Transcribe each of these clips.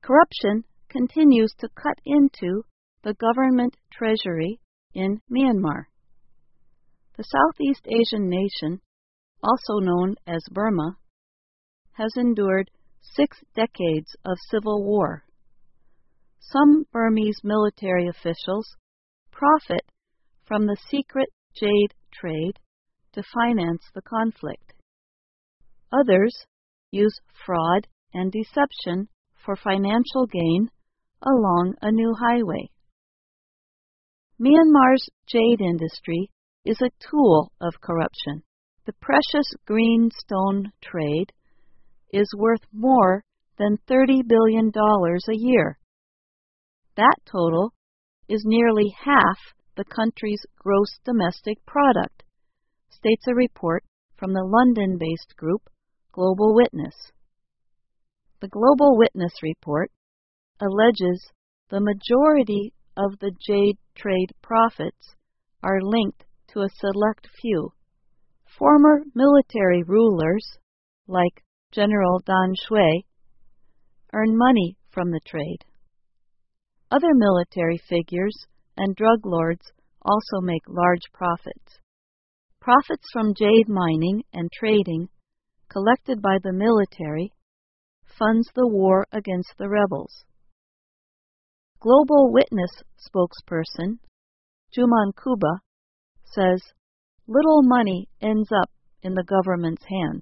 Corruption continues to cut into the government treasury in Myanmar. The Southeast Asian nation, also known as Burma, has endured 6 decades of civil war. Some Burmese military officials profit from the secret jade trade to finance the conflict. Others use fraud and deception for financial gain along a new highway. Myanmar's jade industry is a tool of corruption. The precious green stone trade is worth more than $30 billion a year. That total is nearly half the country's gross domestic product, states a report from the London-based group Global Witness. The Global Witness report alleges the majority of the jade trade profits are linked to a select few. Former military rulers, like General Dan Shui, earn money from the trade. Other military figures and drug lords also make large profits. Profits from jade mining and trading, collected by the military, funds the war against the rebels. Global Witness spokesperson Juman Kuba says little money ends up in the government's hands.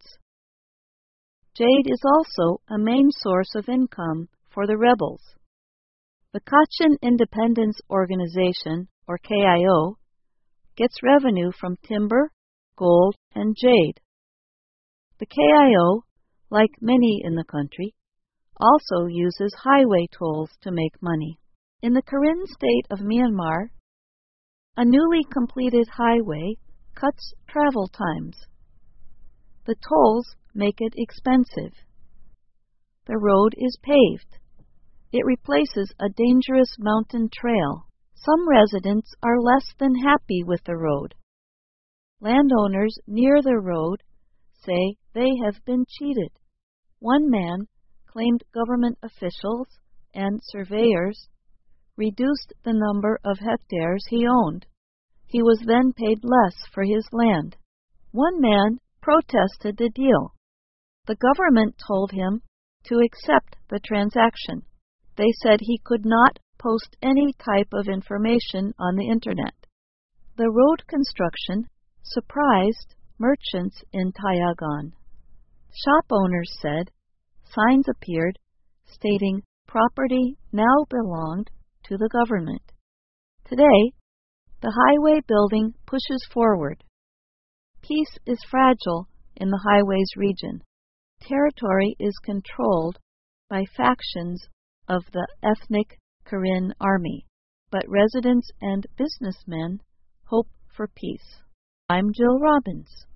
Jade is also a main source of income for the rebels. The Kachin Independence Organization, or KIO, gets revenue from timber, gold, and jade. The KIO, like many in the country, also uses highway tolls to make money. In the Karen state of Myanmar, a newly completed highway cuts travel times. The tolls make it expensive. The road is paved. It replaces a dangerous mountain trail. Some residents are less than happy with the road. Landowners near the road say they have been cheated. One man claimed government officials and surveyors reduced the number of hectares he owned. He was then paid less for his land. One man protested the deal. The government told him to accept the transaction. They said he could not post any type of information on the internet. The road construction surprised merchants in Tayagon. Shop owners said signs appeared stating property now belonged to the government. Today, the highway building pushes forward. Peace is fragile in the highways region. Territory is controlled by factions of the ethnic Karen army, but residents and businessmen hope for peace. I'm Jill Robbins.